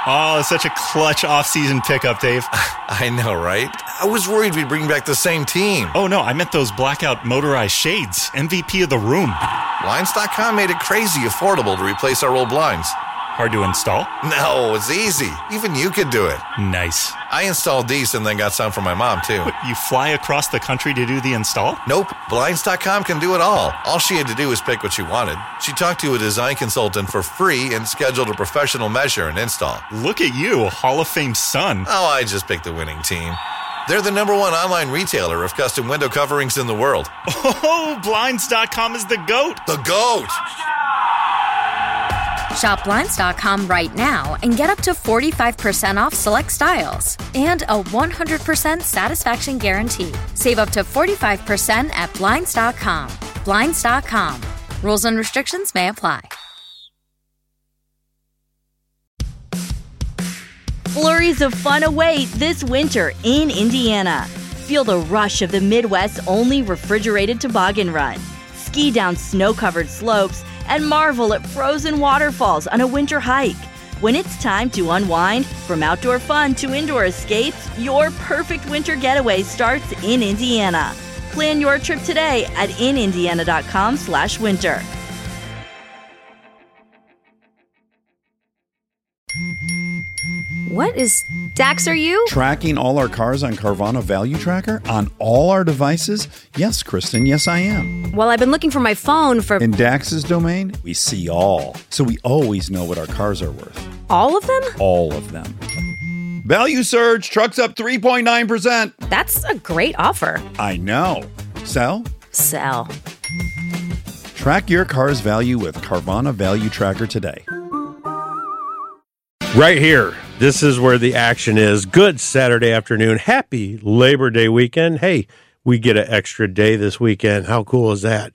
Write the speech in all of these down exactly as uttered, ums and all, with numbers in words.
Oh, such a clutch off-season pickup, Dave. I know, right? I was worried we'd bring back the same team. Oh, no, I meant those blackout motorized shades. M V P of the room. Blinds dot com made it crazy affordable to replace our old blinds. Hard to install? No, it's easy. Even you could do it. Nice. I installed these and then got some for my mom, too. What, you fly across the country to do the install? Nope. Blinds dot com can do it all. All she had to do was pick what she wanted. She talked to a design consultant for free and scheduled a professional measure and install. Look at you, a Hall of Fame son. Oh, I just picked the winning team. They're the number one online retailer of custom window coverings in the world. Oh, Blinds dot com is the GOAT. The GOAT! Shop Blinds dot com right now and get up to forty-five percent off select styles and a one hundred percent satisfaction guarantee. Save up to forty-five percent at Blinds dot com. Blinds dot com. Rules and restrictions may apply. Flurries of fun await this winter in Indiana. Feel the rush of the Midwest's only refrigerated toboggan run. Ski down snow-covered slopes and marvel at frozen waterfalls on a winter hike. When it's time to unwind, from outdoor fun to indoor escapes, your perfect winter getaway starts in Indiana. Plan your trip today at in indiana dot com slash winter. What is Dax, are you? Tracking all our cars on Carvana Value Tracker on all our devices? Yes, Kristen, yes, I am. Well, I've been looking for my phone for... In Dax's domain, we see all. So we always know what our cars are worth. All of them? All of them. Value surge, trucks up three point nine percent. That's a great offer. I know. Sell? Sell. Track your car's value with Carvana Value Tracker today. Right here. This is where the action is. Good Saturday afternoon. Happy Labor Day weekend. Hey, we get an extra day this weekend. How cool is that?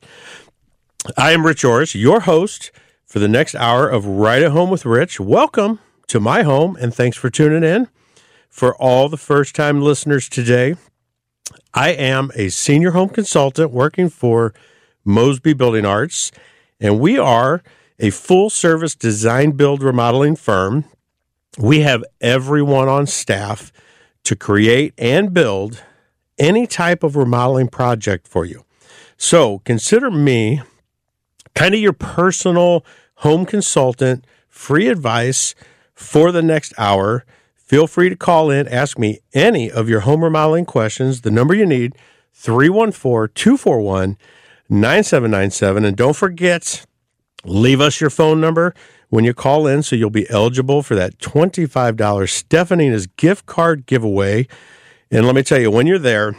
I am Rich Orris, your host for the next hour of Right at Home with Rich. Welcome to my home, and thanks for tuning in. For all the first-time listeners today, I am a senior home consultant working for Mosby Building Arts, and we are a full-service design, build, remodeling firm. We have everyone on staff to create and build any type of remodeling project for you. So consider me kind of your personal home consultant, free advice for the next hour. Feel free to call in, ask me any of your home remodeling questions. The number you need, three one four, two four one, nine seven nine seven. And don't forget, leave us your phone number when you call in, so you'll be eligible for that twenty-five dollars Stefanina's gift card giveaway. And let me tell you, when you're there,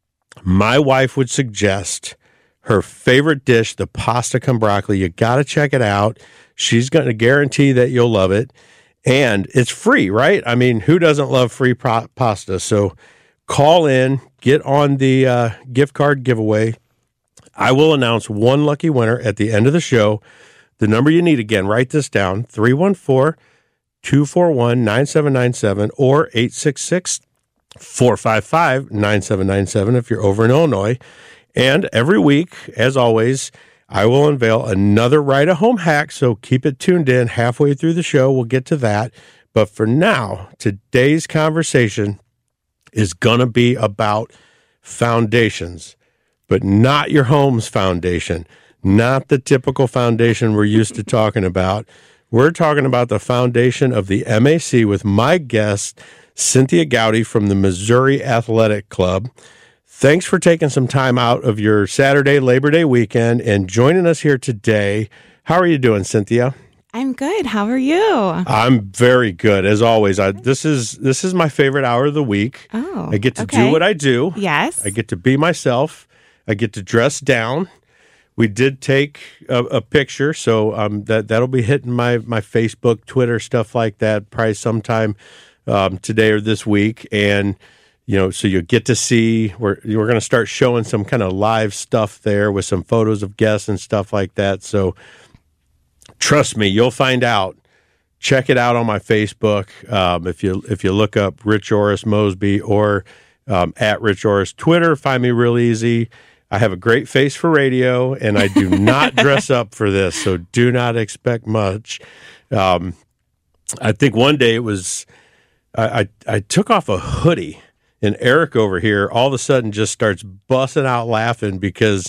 my wife would suggest her favorite dish, the pasta con broccoli. You got to check it out. She's going to guarantee that you'll love it. And it's free, right? I mean, who doesn't love free pro- pasta? So call in, get on the uh, gift card giveaway. I will announce one lucky winner at the end of the show. The number you need, again, write this down, three one four, two four one, nine seven nine seven or eight six six, four five five, nine seven nine seven if you're over in Illinois. And every week, as always, I will unveil another Right-at-Home hack, so keep it tuned in. Halfway through the show, we'll get to that. But for now, today's conversation is going to be about foundations, but not your home's foundation. Not the typical foundation we're used to talking about. We're talking about the foundation of the M A C with my guest, Cynthia Gowdy from the Missouri Athletic Club. Thanks for taking some time out of your Saturday, Labor Day weekend and joining us here today. How are you doing, Cynthia? I'm good. How are you? I'm very good, as always. I, this is this is my favorite hour of the week. Oh, I get to okay. do what I do. Yes. I get to be myself. I get to dress down. We did take a, a picture, so um, that, that'll be hitting my, my Facebook, Twitter, stuff like that, probably sometime um, today or this week. And, you know, so you'll get to see, we're, we're going to start showing some kind of live stuff there with some photos of guests and stuff like that. So trust me, you'll find out. Check it out on my Facebook. Um, if you if you look up Rich Orris Mosby or um, at Rich Orris Twitter, find me real easy. I have a great face for radio, and I do not dress up for this, so do not expect much. Um, I think one day it was, I, I, I took off a hoodie, and Eric over here all of a sudden just starts busting out laughing because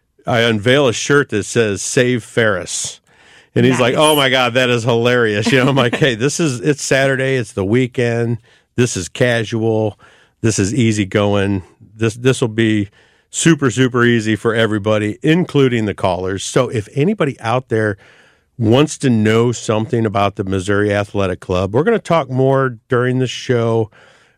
I unveil a shirt that says "Save Ferris." And he's Nice. like, "Oh my God, that is hilarious." You know, I'm like, "Hey, this is, it's Saturday. It's the weekend. This is casual. This is easy going. This, this will be super, super easy for everybody, including the callers." So if anybody out there wants to know something about the Missouri Athletic Club, we're going to talk more during the show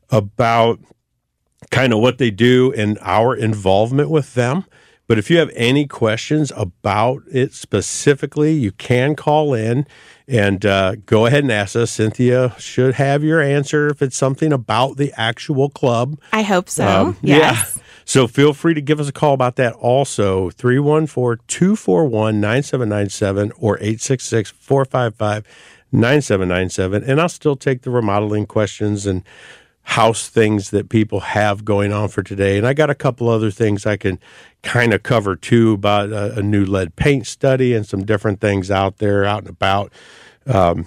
about kind of what they do and our involvement with them. But if you have any questions about it specifically, you can call in and uh, go ahead and ask us. Cynthia should have your answer if it's something about the actual club. I hope so. Um, yes. Yeah. So feel free to give us a call about that also, three one four, two four one, nine seven nine seven or eight six six, four five five, nine seven nine seven. And I'll still take the remodeling questions and house things that people have going on for today. And I got a couple other things I can kind of cover too about a, a new lead paint study and some different things out there, out and about. Um,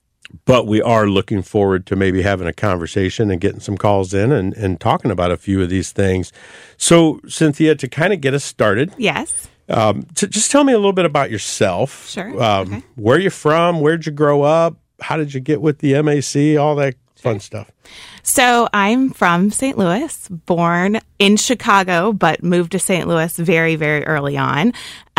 but we are looking forward to maybe having a conversation and getting some calls in and, and talking about a few of these things. So, Cynthia, to kind of get us started, Yes. um, to just tell me a little bit about yourself. Sure. Um, Okay. Where you from? Where'd you grow up? How did you get with the M A C? All that fun stuff. So I'm from Saint Louis, born in Chicago, but moved to Saint Louis very, very early on.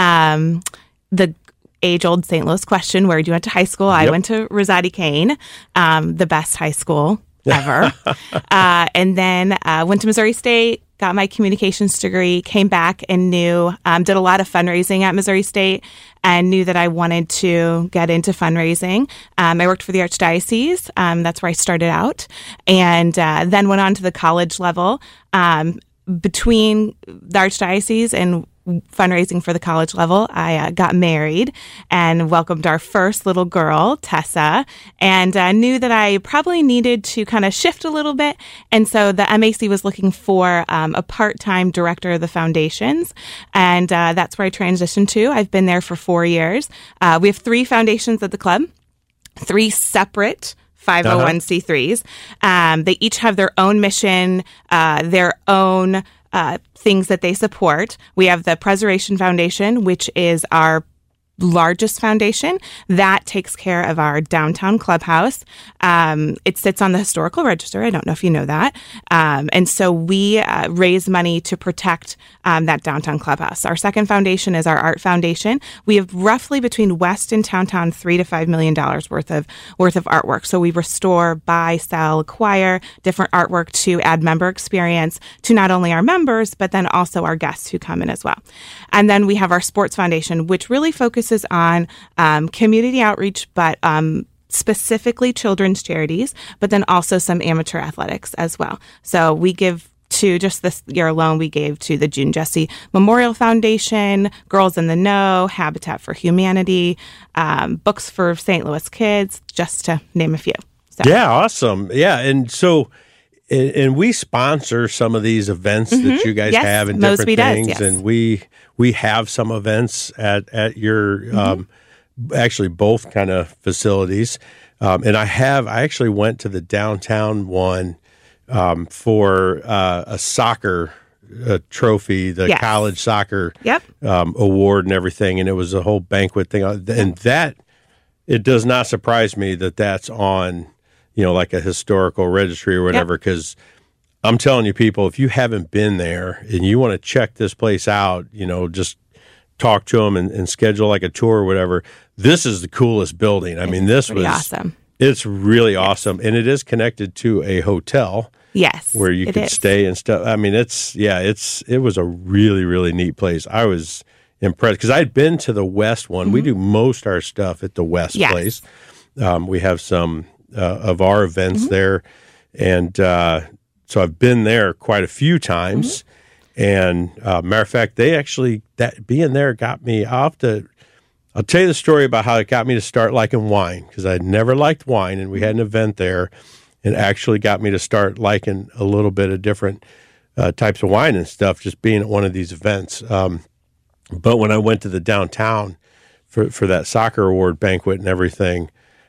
Um, the age-old Saint Louis question, where you went to high school? I Yep. went to Rosati Kane, um, the best high school ever. uh, and then uh, went to Missouri State, got my communications degree, came back and knew, um, did a lot of fundraising at Missouri State and knew that I wanted to get into fundraising. Um, I worked for the Archdiocese. Um, that's where I started out. And uh, then went on to the college level. Um, between the Archdiocese and fundraising for the college level, I uh, got married and welcomed our first little girl, Tessa, and uh, knew that I probably needed to kind of shift a little bit. And so the M A C was looking for um, a part-time director of the foundations, and uh, that's where I transitioned to. I've been there for four years. Uh, we have three foundations at the club, three separate five oh one c threes. Um, they each have their own mission, uh, their own uh, things that they support. We have the Preservation Foundation, which is our largest foundation that takes care of our downtown clubhouse. Um, it sits on the historical register. I don't know if you know that. Um, and so we uh, raise money to protect um, that downtown clubhouse. Our second foundation is our art foundation. We have roughly between West and Downtown three to five million dollars worth of worth of artwork. So we restore, buy, sell, acquire different artwork to add member experience to not only our members but then also our guests who come in as well. And then we have our sports foundation, which really focuses on um, community outreach, but um, specifically children's charities, but then also some amateur athletics as well. So we give to, just this year alone, we gave to the June Jesse Memorial Foundation, Girls in the Know, Habitat for Humanity, um, Books for Saint Louis Kids, just to name a few. So. Yeah, awesome. Yeah, and so and, and we sponsor some of these events mm-hmm. that you guys yes, have and Mosby different things, does, yes. and we we have some events at at your mm-hmm. um, actually both kind of facilities, um, and I have I actually went to the downtown one um, for uh, a soccer uh, trophy, the yes. college soccer yep. um, award and everything, and it was a whole banquet thing, and that it does not surprise me that that's on, you know, like a historical registry or whatever, because yep. I'm telling you, people, if you haven't been there and you want to check this place out, you know, just talk to them and, and schedule like a tour or whatever. This is the coolest building. I it's mean, this was awesome. It's really yes. awesome, and it is connected to a hotel. Yes, where you could is. stay and stuff. I mean, it's yeah, it's it was a really really neat place. I was impressed because I'd been to the West one. Mm-hmm. We do most our stuff at the West yes. place. Um, we have some uh, of our events mm-hmm. there, and uh, so I've been there quite a few times. Mm-hmm. And uh, matter of fact, they actually that being there got me. I'll have to. I'll tell you the story about how it got me to start liking wine, because I'd never liked wine, and we had an event there, and actually got me to start liking a little bit of different uh, types of wine and stuff, just being at one of these events. Um, but when I went to the downtown for, for that soccer award banquet and everything,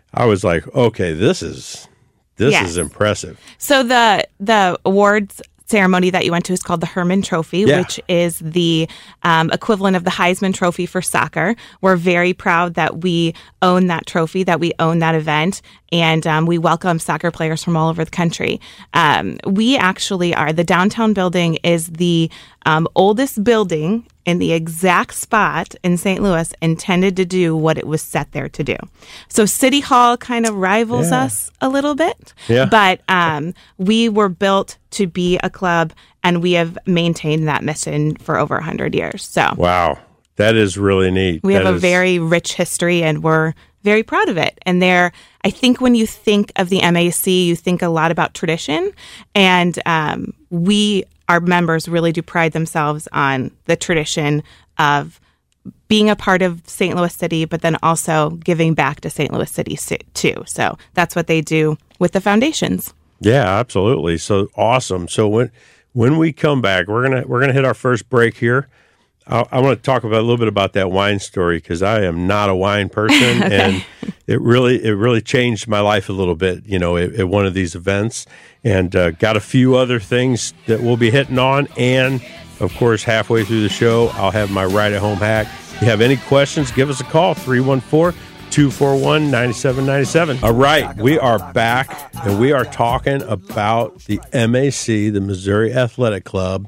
I was like, okay, this is this Yes. is impressive. So the the awards ceremony that you went to is called the Herman Trophy, Yeah. which is the um, equivalent of the Heisman Trophy for soccer. We're very proud that we own that trophy, that we own that event, and um, we welcome soccer players from all over the country. Um, we actually are, the downtown building is the um, oldest building in the exact spot in Saint Louis intended to do what it was set there to do. So City Hall kind of rivals Yeah. us a little bit, Yeah. but um, we were built to be a club, and we have maintained that mission for over one hundred years. So Wow. That is really neat. we have That a is- very rich history, and we're very proud of it. And there, I think when you think of the M A C, you think a lot about tradition, and um, we, our members really do pride themselves on the tradition of being a part of Saint Louis City, but then also giving back to Saint Louis City si- too. So that's what they do with the foundations. Yeah, absolutely. So awesome. So when when we come back, we're gonna we're gonna hit our first break here. I, I want to talk about a little bit about that wine story because I am not a wine person, and it really it really changed my life a little bit. You know, at, at one of these events, and uh, got a few other things that we'll be hitting on, and of course, halfway through the show, I'll have my Ride at Home hack. If you have any questions, give us a call three one four, two four one, nine seven nine seven. All right, we are back, and we are talking about the M A C, the Missouri Athletic Club,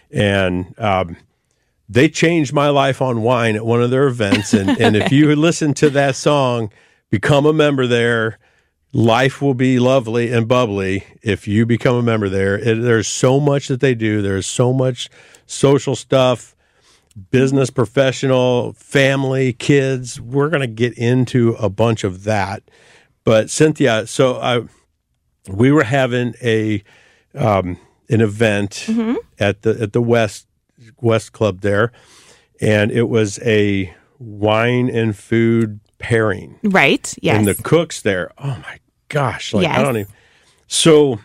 and um, they changed my life on wine at one of their events. And, and if you listen to that song, become a member there. Life will be lovely and bubbly if you become a member there. It, there's so much that they do. There's so much social stuff, business, professional, family, kids. We're going to get into a bunch of that. But Cynthia, so I, we were having a um, an event Mm-hmm. at the at the West West Club there, and it was a wine and food pairing. Right. Yes. And the cooks there, oh my gosh, like Yes. I don't even. So,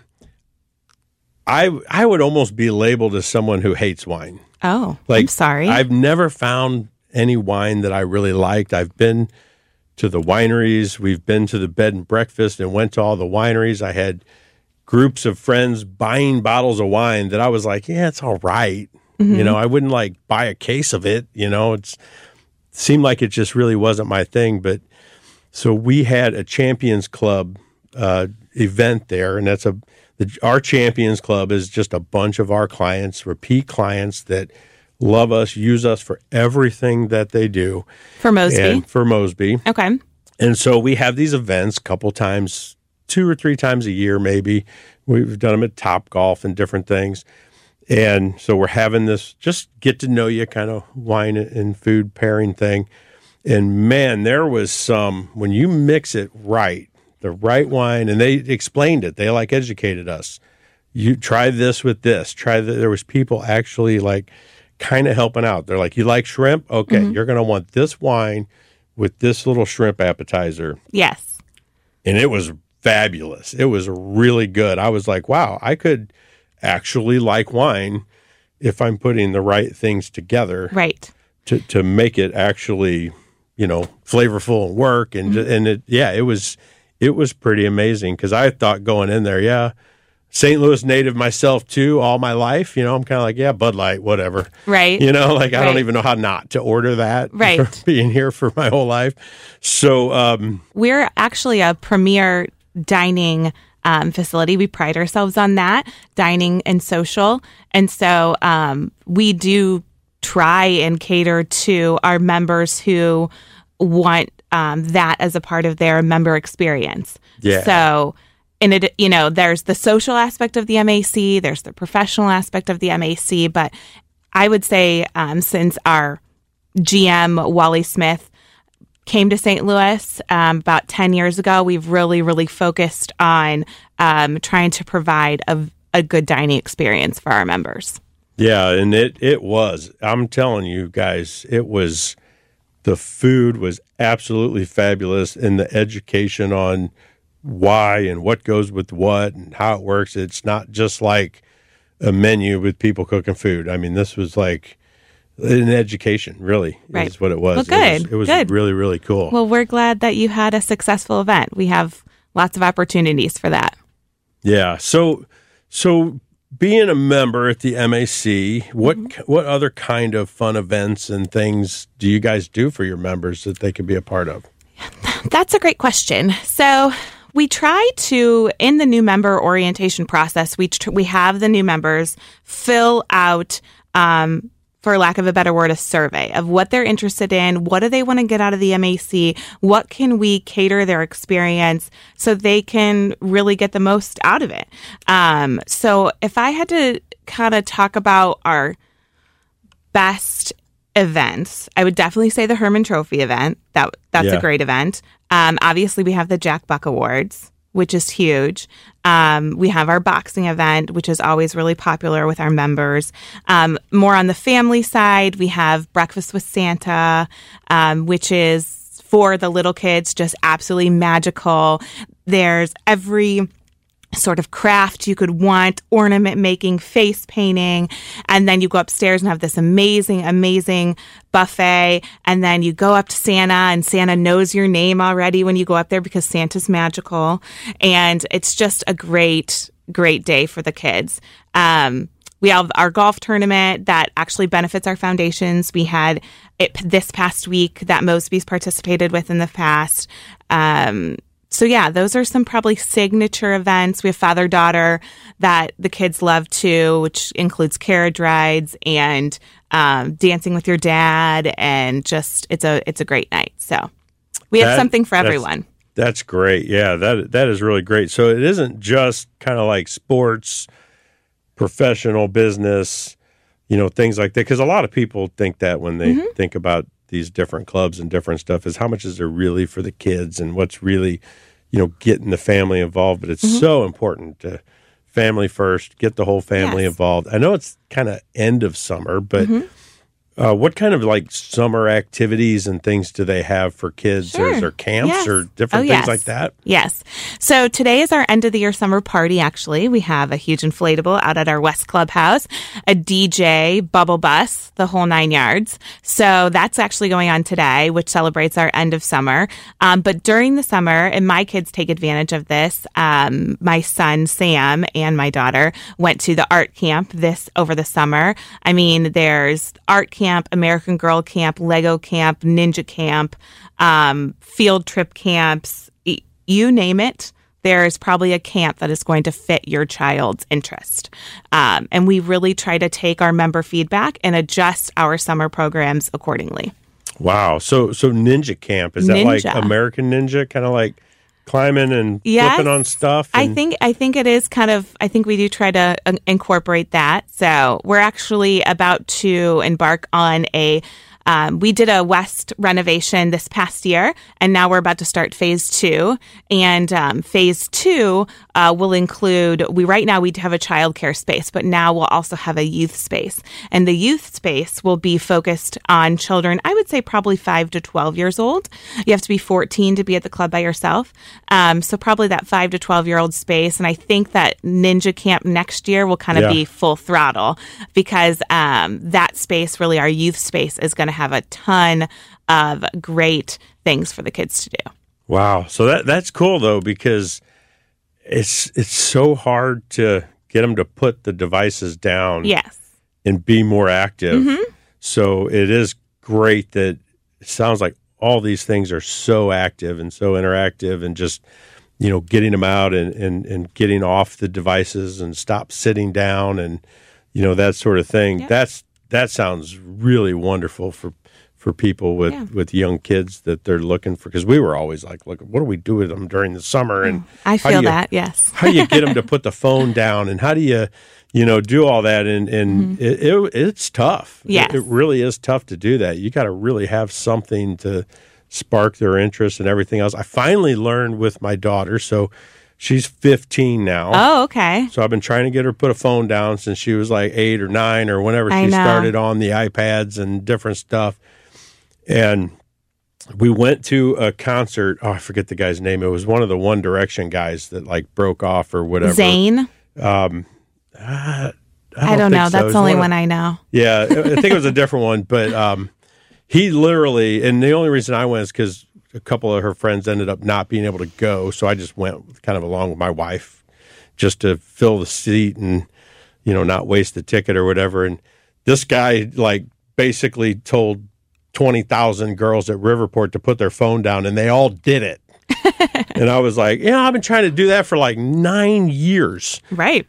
I I would almost be labeled as someone who hates wine. oh, Like I'm sorry. I've never found any wine that I really liked. I've been to the wineries. We've been to the bed and breakfast and went to all the wineries. I had groups of friends buying bottles of wine that I was like, yeah, it's all right. Mm-hmm. You know, I wouldn't like buy a case of it. You know, it's seemed like it just really wasn't my thing. But so we had a Champions Club uh, event there, and that's a the, our Champions Club is just a bunch of our clients, repeat clients that love us, use us for everything that they do. For Mosby. And for Mosby. Okay. And so we have these events a couple times, two or three times a year, maybe. We've done them at Top Golf and different things. And so we're having this just get to know you kind of wine and food pairing thing. And man, there was some, when you mix it right, the right wine, and they explained it, they like educated us. You try this with this, try that. There was people actually like kind of helping out. They're like, you like shrimp? Okay, Mm-hmm. you're going to want this wine with this little shrimp appetizer. Yes. And it was fabulous. It was really good. I was like, wow, I could actually like wine if I'm putting the right things together Right. to, to make it actually, you know, flavorful and work. And, Mm-hmm. and it, yeah, it was, it was pretty amazing. Cause I thought going in there, yeah, Saint Louis native myself too, all my life, you know, I'm kind of like, yeah, Bud Light, whatever. Right. You know, like I don't Right. even know how not to order that. Right. For being here for my whole life. So, um, We're actually a premier dining um, facility. We pride ourselves on that, dining and social. And so um, we do try and cater to our members who want um, that as a part of their member experience. Yeah. So, and it, you know, there's the social aspect of the M A C, there's the professional aspect of the M A C, but I would say um, since our G M, Wally Smith, came to Saint Louis um, about ten years ago, we've really, really focused on um, trying to provide a, a good dining experience for our members. yeah, and it, it was, I'm telling you guys, it was, the food was absolutely fabulous, and the education on why and what goes with what and how it works. It's not just like a menu with people cooking food. I mean, this was like in education, really, Right. is what it was. Well, good. It was, it was Good. really, really cool. Well, we're glad that you had a successful event. We have lots of opportunities for that. Yeah. So, so being a member at the M A C, what Mm-hmm. what other kind of fun events and things do you guys do for your members that they can be a part of? That's a great question. So we try to, in the new member orientation process, we tr- we have the new members fill out, um, for lack of a better word, a survey of what they're interested in, what do they want to get out of the M A C, what can we cater their experience so they can really get the most out of it. Um, so if I had to kind of talk about our best events, I would definitely say the Herman Trophy event. That that's Yeah. a great event. Um, obviously, we have the Jack Buck Awards, which is huge. Um, we have our boxing event, which is always really popular with our members. Um, more on the family side, we have Breakfast with Santa, um, which is for the little kids, just absolutely magical. There's every sort of craft you could want, ornament making, face painting, and then you go upstairs and have this amazing, amazing buffet, and then you go up to Santa, and Santa knows your name already when you go up there because Santa's magical, and it's just a great, great day for the kids. Um, we have our golf tournament that actually benefits our foundations. We had it this past week that Mosby's participated with in the past. Um, So yeah, those are some probably signature events. We have father-daughter that the kids love too, which includes carriage rides and um, dancing with your dad, and just it's a it's a great night. So we have That- something for that's- everyone. That's great. Yeah, that that is really great. So it isn't just kind of like sports, professional business, you know, things like that. Because a lot of people think that when they Mm-hmm. think about these different clubs and different stuff, is how much is there really for the kids and what's really, you know, getting the family involved. But it's Mm-hmm. so important to family first, get the whole family Yes. involved. I know it's kind of end of summer, but Mm-hmm. uh, what kind of like summer activities and things do they have for kids? Or is Sure. there camps Yes. or different Oh, things yes. like that? Yes. So today is our end of the year summer party, actually. We have a huge inflatable out at our West Clubhouse, a D J, bubble bus, the whole nine yards. So that's actually going on today, which celebrates our end of summer. Um, but during the summer, and my kids take advantage of this, um, my son, Sam, and my daughter went to the art camp this over the summer. I mean, there's art camp, American Girl Camp, Lego Camp, Ninja Camp, um, field trip camps, y- you name it. There's probably a camp that is going to fit your child's interest. Um, and we really try to take our member feedback and adjust our summer programs accordingly. Wow. So so Ninja Camp, is that like Ninja. American Ninja, kind of like climbing and Yes. flipping on stuff? I and- think I think it is kind of. I think we do try to uh, incorporate that. So we're actually about to embark on a. Um, we did a West renovation this past year, and now we're about to start phase two. And um, phase two uh, will include. We right now we have a childcare space, but now we'll also have a youth space. And the youth space will be focused on children. I would say probably five to twelve years old. You have to be fourteen to be at the club by yourself. Um, so probably that five to twelve year old space. And I think that Ninja Camp next year will kind of Yeah. be full throttle because um, that space, really our youth space, is going to have a ton of great things for the kids to do. Wow. So that that's cool though, because it's it's so hard to get them to put the devices down Yes. and be more active. Mm-hmm. So it is great that it sounds like all these things are so active and so interactive, and just, you know, getting them out and, and, and getting off the devices and stop sitting down and, you know, that sort of thing. Yeah. That's that sounds really wonderful for for people with, Yeah. with young kids that they're looking for, because we were always like, look, what do we do with them during the summer? And I how do feel you- that. Yes. how do you get them to put the phone down, and how do you, you know, do all that? And, and it, it, it's tough. Mm-hmm. Yes. It, it really is tough to do that. You got to really have something to spark their interest and everything else. I finally learned with my daughter. So she's fifteen now. Oh, okay. So I've been trying to get her to put a phone down since she was like eight or nine or whenever I she know. started on the iPads and different stuff. And we went to a concert. Oh, I forget the guy's name. It was one of the One Direction guys that like broke off or whatever. Zane. I I don't, I don't think know. so. That's It's the only one, one of, I know. Yeah, I think it was a different one. But um, he literally, and the only reason I went is because a couple of her friends ended up not being able to go. So I just went kind of along with my wife just to fill the seat and, you know, not waste the ticket or whatever. And this guy, like, basically told twenty thousand girls at Riverport to put their phone down, and they all did it. And I was like, yeah, I've been trying to do that for like nine years. Right.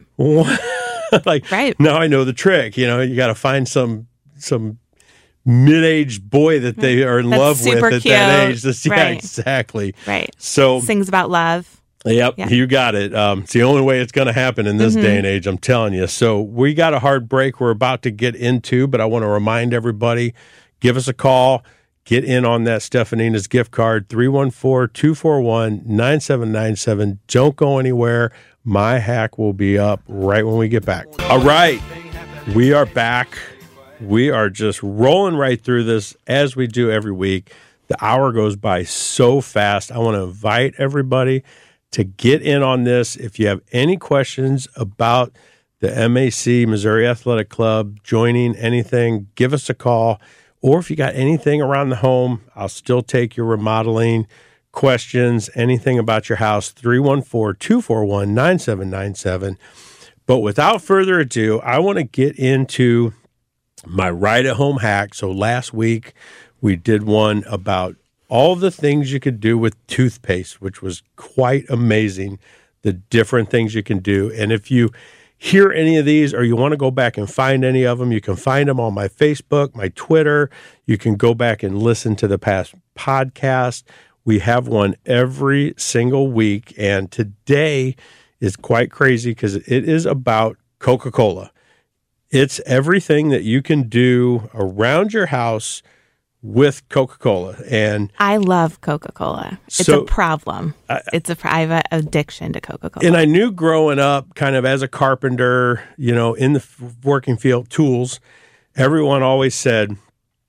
like, right. Now I know the trick. You know, you got to find some some mid-aged boy that they are in That's love with at cute. that age. That's, right. Yeah, exactly. Right. So sings about love. Yep, yeah. You got it. Um, it's the only way it's going to happen in this mm-hmm. day and age, I'm telling you. So we got a hard break we're about to get into, but I want to remind everybody, give us a call. Get in on that Stefanina's gift card, three one four, two four one, nine seven nine seven. Don't go anywhere. My hack will be up right when we get back. All right, we are back. We are just rolling right through this as we do every week. The hour goes by so fast. I want to invite everybody to get in on this. If you have any questions about the M A C, Missouri Athletic Club, joining anything, give us a call. Or if you got anything around the home, I'll still take your remodeling questions, anything about your house, three one four, two four one, nine seven nine seven. But without further ado, I want to get into my ride-at-home hack. So last week, we did one about all the things you could do with toothpaste, which was quite amazing, the different things you can do. And if you hear any of these or you want to go back and find any of them, you can find them on my Facebook, my Twitter. You can go back and listen to the past podcast. We have one every single week. And today is quite crazy because it is about Coca-Cola. It's everything that you can do around your house with Coca-Cola. And I love Coca-Cola. It's so, a problem. I, it's a I have an addiction to Coca-Cola. And I knew growing up, kind of as a carpenter, you know, in the working field, tools, everyone always said,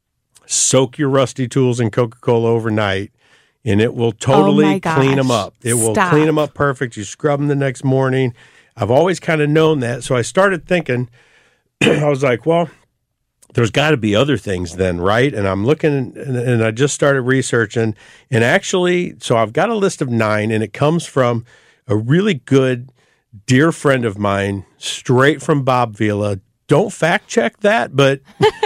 soak your rusty tools in Coca-Cola overnight, and it will totally oh clean them up. It will Stop. clean them up perfect. You scrub them the next morning. I've always kind of known that. So I started thinking, I was like, well, there's got to be other things then, right? And I'm looking, and, and I just started researching. And actually, so I've got a list of nine, and it comes from a really good dear friend of mine, straight from Bob Vila. Don't fact check that, but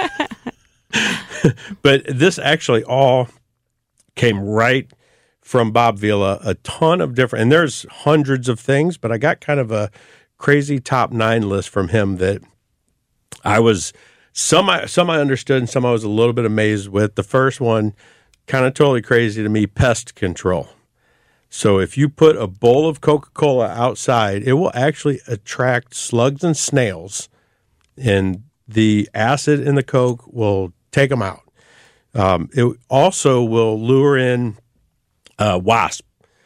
but this actually all came right from Bob Vila. A ton of different, and there's hundreds of things, but I got kind of a crazy top nine list from him that I was... Some I, some I understood and some I was a little bit amazed with. The first one, kind of totally crazy to me, pest control. So if you put a bowl of Coca-Cola outside, it will actually attract slugs and snails, and the acid in the Coke will take them out. Um, it also will lure in uh, wasp.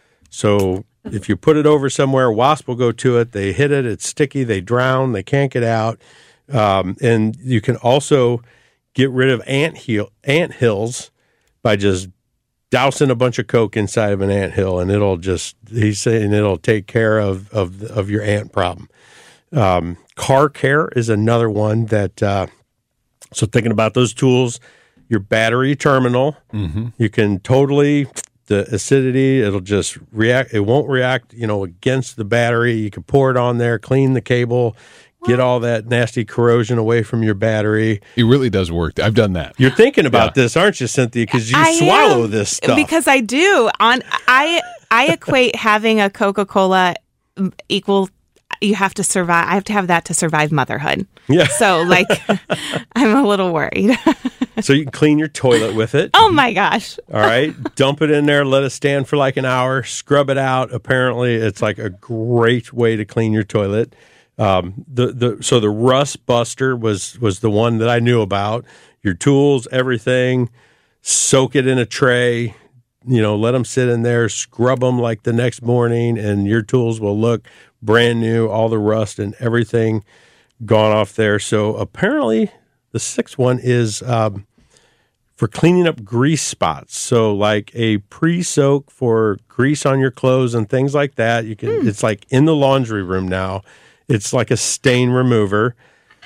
So if you put it over somewhere, wasp will go to it. They hit it. It's sticky. They drown. They can't get out. Um, and you can also get rid of ant hill, ant hills by just dousing a bunch of Coke inside of an ant hill, and it'll just, he's saying it'll take care of, of, of your ant problem. Um, car care is another one that, uh, so thinking about those tools, your battery terminal, mm-hmm. you can totally, the acidity, it'll just react, it won't react, you know, against the battery. You can pour it on there, clean the cable, get all that nasty corrosion away from your battery. It really does work. I've done that. You're thinking about yeah. this, aren't you, Cynthia? Because you I swallow am, this stuff. Because I do. On I I equate having a Coca-Cola equal. You have to survive. I have to have that to survive motherhood. Yeah. So, like, I'm a little worried. So you can clean your toilet with it. Oh my gosh! All right, dump it in there. Let it stand for like an hour. Scrub it out. Apparently, it's like a great way to clean your toilet. Um, the, the, so the rust buster was, was the one that I knew about. Your tools, everything, soak it in a tray, you know, let them sit in there, scrub them like the next morning, and your tools will look brand new, all the rust and everything gone off there. So apparently the sixth one is, um, for cleaning up grease spots. So like a pre-soak for grease on your clothes and things like that. You can, mm. It's like in the laundry room now. It's like a stain remover.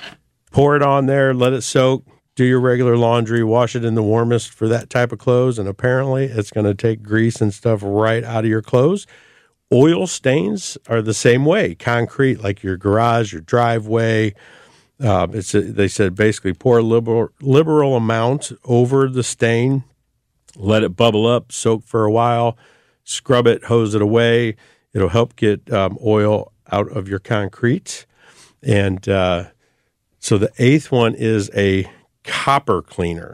pour it on there, let it soak, do your regular laundry, wash it in the warmest for that type of clothes, and apparently it's going to take grease and stuff right out of your clothes. Oil stains are the same way. Concrete, like your garage, your driveway. Uh, it's a, they said basically pour a liberal, liberal amount over the stain, let it bubble up, soak for a while, scrub it, hose it away. It'll help get um, oil out of your concrete. And uh, so the eighth one is a copper cleaner.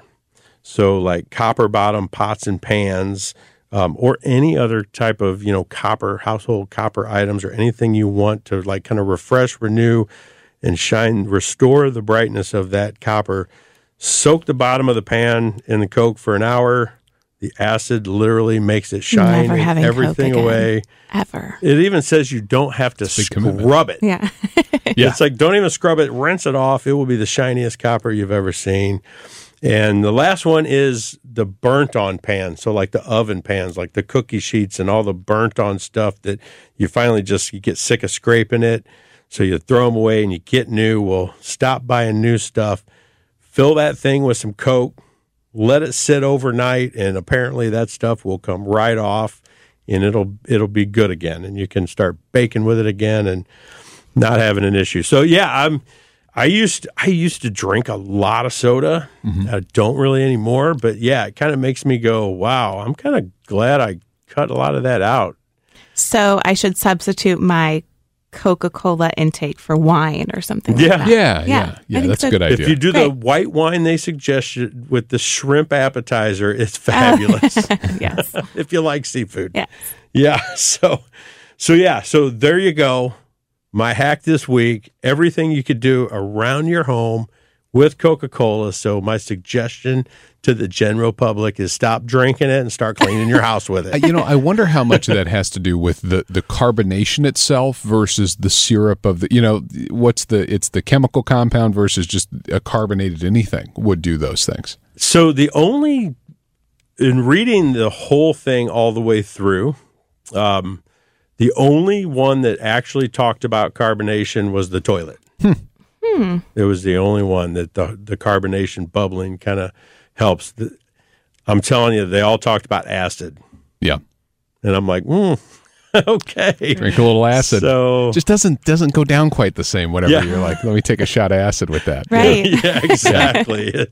So like copper bottom pots and pans, um, or any other type of, you know, copper, household copper items, or anything you want to like kind of refresh, renew, and shine, restore the brightness of that copper. Soak the bottom of the pan in the Coke for an hour. The acid literally makes it shine Never having everything Coke again, away. Ever. It even says you don't have to scrub it. Yeah. Yeah. It's like, don't even scrub it, rinse it off. It will be the shiniest copper you've ever seen. And the last one is the burnt on pan. So like the oven pans, like the cookie sheets and all the burnt on stuff that you finally just you get sick of scraping it. So you throw them away and you get new. Well, stop buying new stuff. Fill that thing with some Coke. Let it sit overnight, and apparently that stuff will come right off, and it'll it'll be good again, and you can start baking with it again and not having an issue. So yeah, I'm I used to, I used to drink a lot of soda. Mm-hmm. I don't really anymore, but yeah, it kind of makes me go, wow, I'm kind of glad I cut a lot of that out. So I should substitute my Coca-Cola intake for wine or something Yeah. like that. Yeah, yeah, Yeah, yeah. I think That's so. a good idea. If you do the Great. white wine they suggest you, with the shrimp appetizer, it's fabulous. Yes. If you like seafood. Yes. Yeah. So, so yeah. So there you go. My hack this week, everything you could do around your home with Coca-Cola. So my suggestion to the general public is stop drinking it and start cleaning your house with Uh, it. You know, I wonder how much of that has to do with the, the carbonation itself versus the syrup of the, you know, what's the, it's the chemical compound versus just a carbonated anything would do those things. So the only, in reading the whole thing all the way through, um, the only one that actually talked about carbonation was the toilet. Hmm. Hmm. It was the only one that the, the carbonation bubbling kind of helps. The, I'm telling you, they all talked about acid. Yeah. And I'm like, mm, okay. Drink a little acid. So just doesn't doesn't go down quite the same whenever Yeah. you're like, let me take a shot of acid with that. Right. yeah, exactly.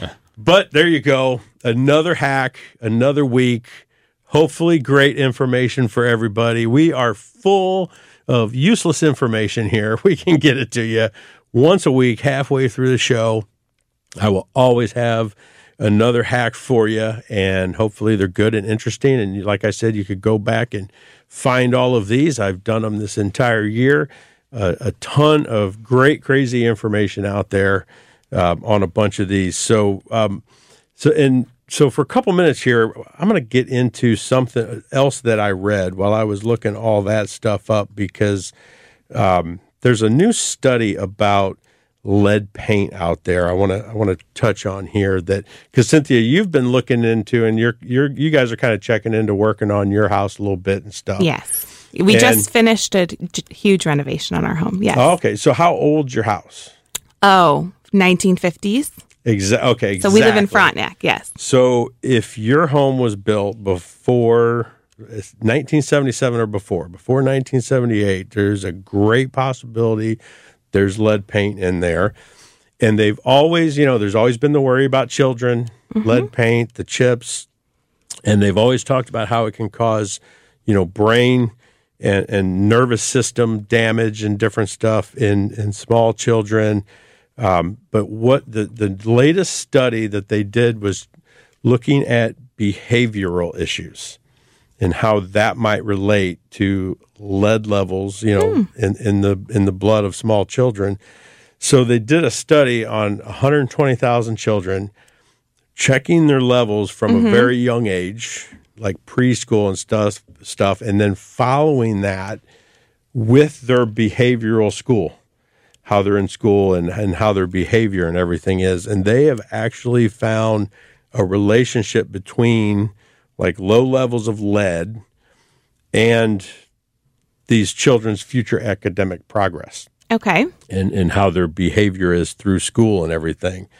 But there you go. Another hack, another week. Hopefully great information for everybody. We are full of useless information here. We can get it to you once a week, halfway through the show. I will always have another hack for you, and hopefully they're good and interesting. And like I said, you could go back and find all of these. I've done them this entire year. Uh, a ton of great, crazy information out there um, on a bunch of these. So, um, so and so for a couple minutes here, I'm going to get into something else that I read while I was looking all that stuff up, because um, there's a new study about lead paint out there. I want to I want to touch on here that, because Cynthia, you've been looking into, and you're you're you guys are kind of checking into working on your house a little bit and stuff. Yes. We And- just finished a j- huge renovation on our home. Yes. Oh, okay. So how old's your house? Oh, nineteen fifties. Exa- okay. So we live in exactly. Frontenac. Yes. So if your home was built before nineteen seventy-seven or before, before nineteen seventy-eight, there's a great possibility there's lead paint in there. And they've always, you know, there's always been the worry about children, mm-hmm. lead paint, the chips. And they've always talked about how it can cause, you know, brain and, and nervous system damage and different stuff in, in small children. Um, but what the, the latest study that they did was looking at behavioral issues and how that might relate to lead levels, you know, mm. in, in the in the blood of small children. So they did a study on one hundred twenty thousand children, checking their levels from mm-hmm. a very young age, like preschool and stuff, stuff, and then following that with their behavioral school, how they're in school and, and how their behavior and everything is. And they have actually found a relationship between like low levels of lead and these children's future academic progress. Okay. And, and how their behavior is through school and everything.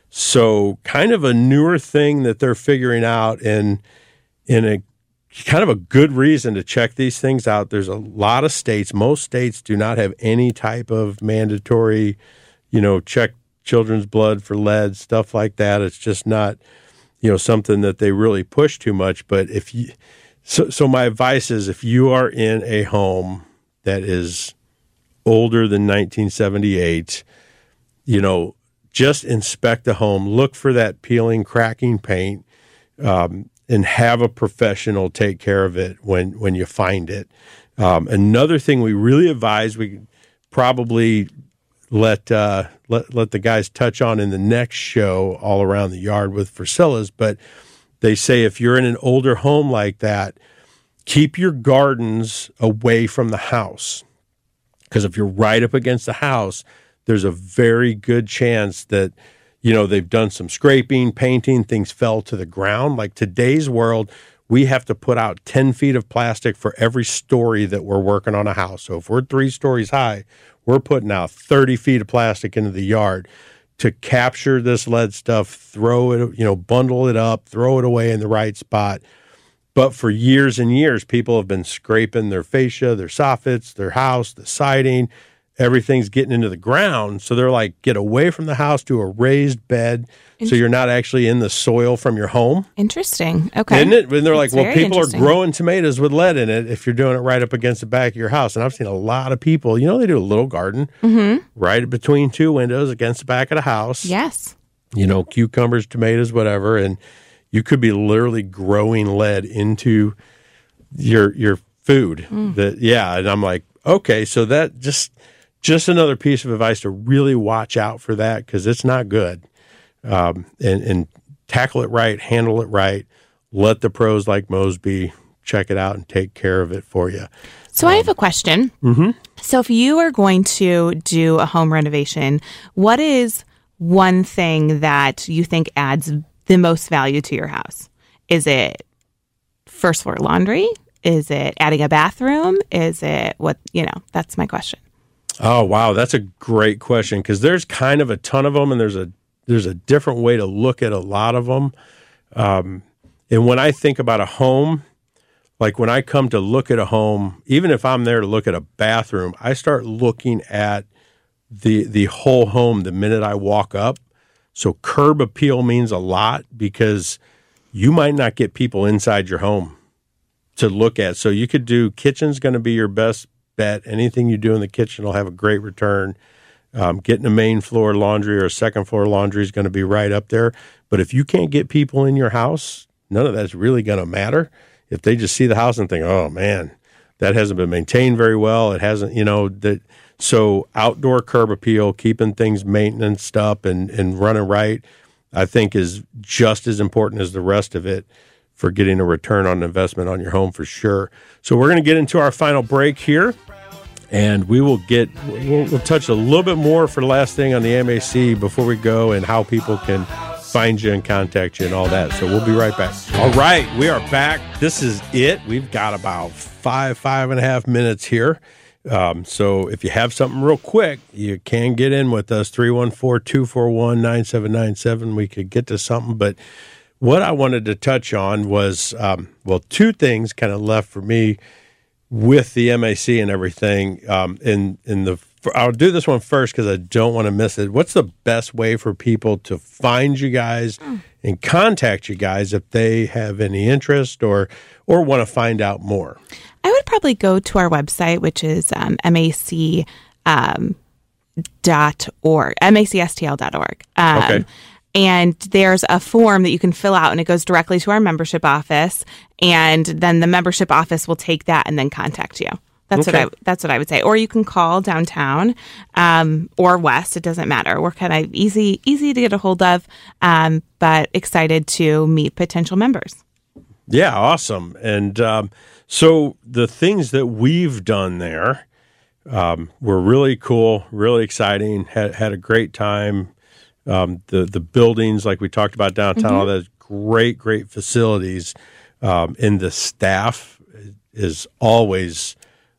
So kind of a newer thing that they're figuring out, and in a kind of a good reason to check these things out. There's a lot of states, most states do not have any type of mandatory, you know, check children's blood for lead, stuff like that. It's just not, you know, something that they really push too much. But if you, so, so my advice is, if you are in a home that is older than nineteen seventy-eight, you know, just inspect the home, look for that peeling, cracking paint, um, and have a professional take care of it when, when you find it. Um, another thing we really advise, we probably let, uh, let let the guys touch on in the next show all around the yard with Priscilla's, but they say if you're in an older home like that, keep your gardens away from the house. Because if you're right up against the house, there's a very good chance that, you know, they've done some scraping, painting, things fell to the ground. Like today's world, we have to put out ten feet of plastic for every story that we're working on a house. So if we're three stories high, we're putting out thirty feet of plastic into the yard to capture this lead stuff, throw it, you know, bundle it up, throw it away in the right spot. But for years and years, people have been scraping their fascia, their soffits, their house, the siding. Everything's getting into the ground. So they're like, get away from the house to a raised bed so you're not actually in the soil from your home. Interesting. Okay. Isn't it? And they're That's like, well, very people are growing tomatoes with lead in it if you're doing it right up against the back of your house. And I've seen a lot of people, you know, they do a little garden Mm-hmm. right between two windows against the back of the house. Yes. You know, cucumbers, tomatoes, whatever. And you could be literally growing lead into your your food. Mm. That yeah, and I'm like, okay, so that just just another piece of advice to really watch out for that, because it's not good. Um, and and tackle it right, handle it right. Let the pros like Mosby check it out and take care of it for you. So um, I have a question. Mm-hmm. So if you are going to do a home renovation, what is one thing that you think adds the most value to your house? Is it first floor laundry? Is it adding a bathroom? Is it what, you know, that's my question. Oh, wow. That's a great question, because there's kind of a ton of them, and there's a there's a different way to look at a lot of them. Um, and when I think about a home, like when I come to look at a home, even if I'm there to look at a bathroom, I start looking at the the whole home the minute I walk up. So curb appeal means a lot, because you might not get people inside your home to look at. So you could do, kitchen's going to be your best bet. Anything you do in the kitchen will have a great return. Um, getting a main floor laundry or a second floor laundry is going to be right up there. But if you can't get people in your house, none of that's really going to matter. If they just see the house and think, oh man, that hasn't been maintained very well. It hasn't, you know, that. So outdoor curb appeal, keeping things maintenanced up and, and running right, I think is just as important as the rest of it for getting a return on investment on your home for sure. So we're going to get into our final break here, and we will get, we'll, we'll touch a little bit more for the last thing on the M A C before we go, and how people can find you and contact you and all that. So we'll be right back. All right, we are back. This is it. We've got about five, five and a half minutes here. Um, so if you have something real quick, you can get in with us, three one four, two four one, nine seven nine seven. We could get to something. But what I wanted to touch on was, um, well, two things kind of left for me with the M A C and everything. Um, in, in the, I'll do this one first because I don't want to miss it. What's the best way for people to find you guys mm. and contact you guys if they have any interest or, or want to find out more? I would probably go to our website, which is um, mac um, dot org, macstl dot org. Um, okay. And there's a form that you can fill out, and it goes directly to our membership office. And then the membership office will take that and then contact you. That's okay. what I. That's what I would say. Or you can call downtown um, or west. It doesn't matter. We're kind of easy, easy to get a hold of, um, but excited to meet potential members. Yeah, awesome. And um, so the things that we've done there um, were really cool, really exciting. Had had a great time. Um, the the buildings, like we talked about downtown, mm-hmm. all those great, great facilities, um, and the staff is always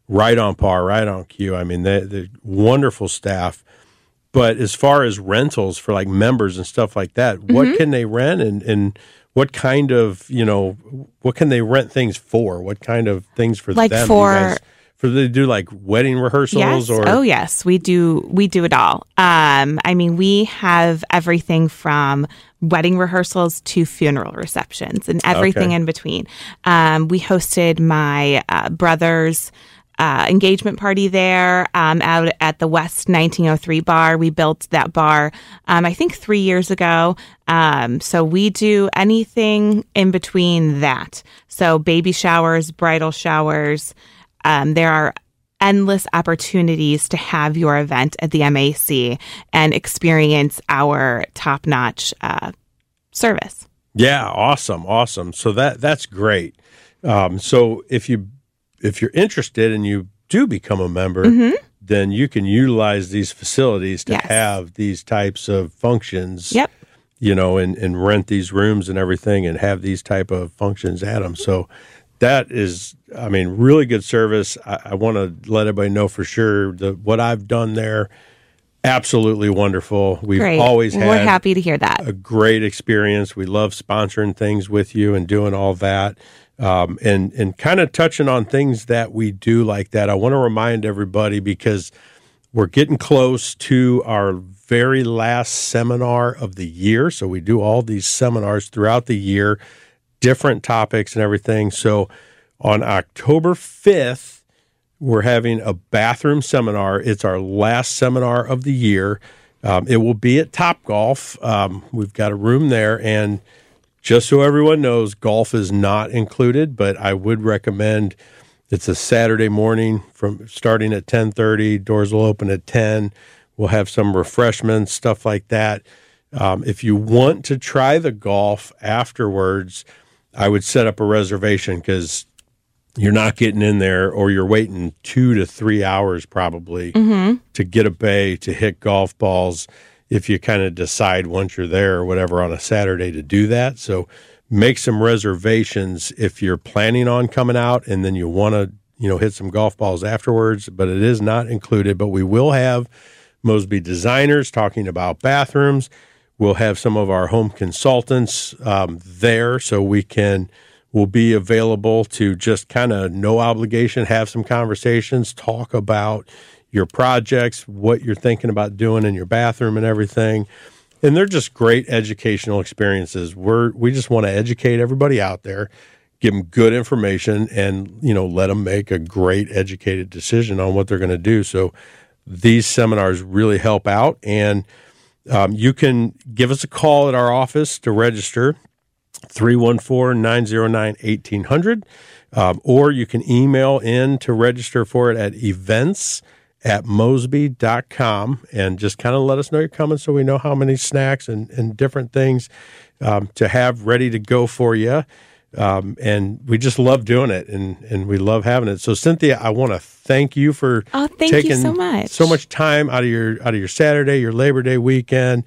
right on par, right on cue. I mean, they're, they're wonderful staff. But as far as rentals for like members and stuff like that, mm-hmm. what can they rent and, and what kind of, you know, what can they rent things for? What kind of things for like them? For, guys, for they do like wedding rehearsals? Yes. Or Oh, yes. We do. We do it all. Um, I mean, we have everything from wedding rehearsals to funeral receptions and everything Okay. in between. Um, we hosted my uh, brother's Uh, engagement party there um, out at the West nineteen oh three bar. We built that bar, um, I think, three years ago. Um, so we do anything in between that. So baby showers, bridal showers. Um, there are endless opportunities to have your event at the M A C and experience our top-notch uh, service. Yeah, awesome, awesome. So that that's great. Um, so if you if you're interested and you do become a member, mm-hmm. then you can utilize these facilities to yes. have these types of functions. Yep. You know, and, and rent these rooms and everything, and have these type of functions at them. So that is, I mean, really good service. I, I want to let everybody know for sure that what I've done there, absolutely wonderful. We've Great. always had We're happy to hear that. a great experience. We love sponsoring things with you and doing all that. Um, and and kind of touching on things that we do like that. I want to remind everybody, because we're getting close to our very last seminar of the year. So we do all these seminars throughout the year, different topics and everything. So on October fifth, we're having a bathroom seminar. It's our last seminar of the year. Um, it will be at Topgolf. Um, we've got a room there, and just so everyone knows, golf is not included, but I would recommend it's a Saturday morning from starting at ten thirty. Doors will open at ten. We'll have some refreshments, stuff like that. Um, if you want to try the golf afterwards, I would set up a reservation, because you're not getting in there, or you're waiting two to three hours probably mm-hmm. to get a bay to hit golf balls, if you kind of decide once you're there or whatever on a Saturday to do that. So make some reservations if you're planning on coming out and then you want to, you know, hit some golf balls afterwards, but it is not included. But we will have Mosby designers talking about bathrooms. We'll have some of our home consultants um, there, so we can, we'll be available to just kind of no obligation, have some conversations, talk about your projects, what you're thinking about doing in your bathroom and everything. And they're just great educational experiences. We're, we just want to educate everybody out there, give them good information, and, you know, let them make a great educated decision on what they're going to do. So these seminars really help out. And um, you can give us a call at our office to register, three one four, nine zero nine, one eight hundred. Um, or you can email in to register for it at events at mosby dot com, and just kind of let us know you're coming, so we know how many snacks and, and different things um, to have ready to go for you. Um, and we just love doing it, and, and we love having it. So Cynthia, I want to thank you for oh, thank taking you so much. so much time out of your out of your Saturday, your Labor Day weekend,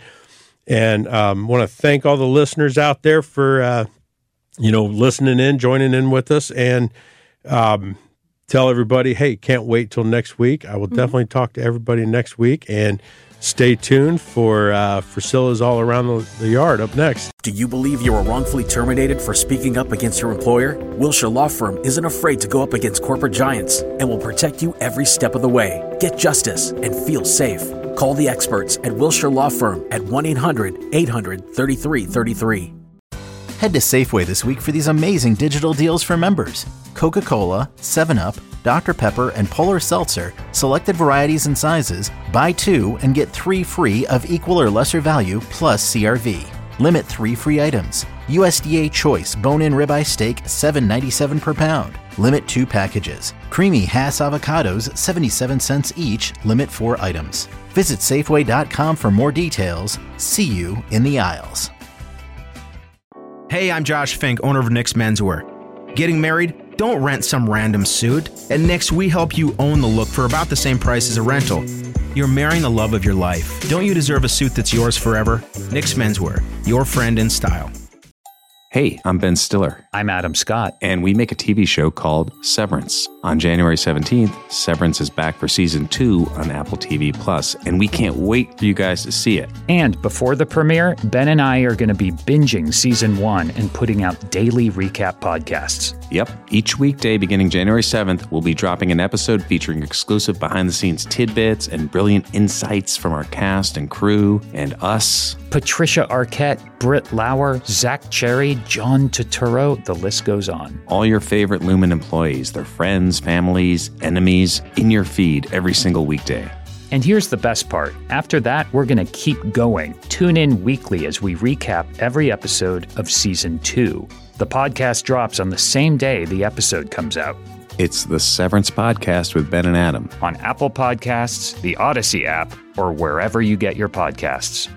and um, want to thank all the listeners out there for uh, you know listening in, joining in with us, and um, tell everybody, hey, can't wait till next week. I will mm-hmm. definitely talk to everybody next week, and stay tuned for uh, Priscilla's All Around the, the Yard up next. Do you believe you were wrongfully terminated for speaking up against your employer? Wilshire Law Firm isn't afraid to go up against corporate giants and will protect you every step of the way. Get justice and feel safe. Call the experts at Wilshire Law Firm at one eight hundred, eight hundred, thirty-three thirty-three. Head to Safeway this week for these amazing digital deals for members. Coca-Cola, seven up, Doctor Pepper, and Polar Seltzer, selected varieties and sizes, buy two and get three free of equal or lesser value plus C R V. Limit three free items. U S D A Choice Bone-In Ribeye Steak, seven ninety-seven per pound. Limit two packages. Creamy Hass Avocados, seventy-seven cents each. Limit four items. Visit Safeway dot com for more details. See you in the aisles. Hey, I'm Josh Fink, owner of Nick's Menswear. Getting married? Don't rent some random suit. At Nick's, we help you own the look for about the same price as a rental. You're marrying the love of your life. Don't you deserve a suit that's yours forever? Nick's Menswear, your friend in style. Hey, I'm Ben Stiller. I'm Adam Scott. And we make a T V show called Severance. On January seventeenth, Severance is back for season two on Apple T V Plus, and we can't wait for you guys to see it. And before the premiere, Ben and I are going to be binging season one and putting out daily recap podcasts. Yep. Each weekday beginning January seventh, we'll be dropping an episode featuring exclusive behind-the-scenes tidbits and brilliant insights from our cast and crew and us. Patricia Arquette, Britt Lauer, Zach Cherry, John Turturro, the list goes on. All your favorite Lumen employees, their friends, families, enemies, in your feed every single weekday. And here's the best part. After that, we're going to keep going. Tune in weekly as we recap every episode of season two. The podcast drops on the same day the episode comes out. It's the Severance Podcast with Ben and Adam. On Apple Podcasts, the Odyssey app, or wherever you get your podcasts.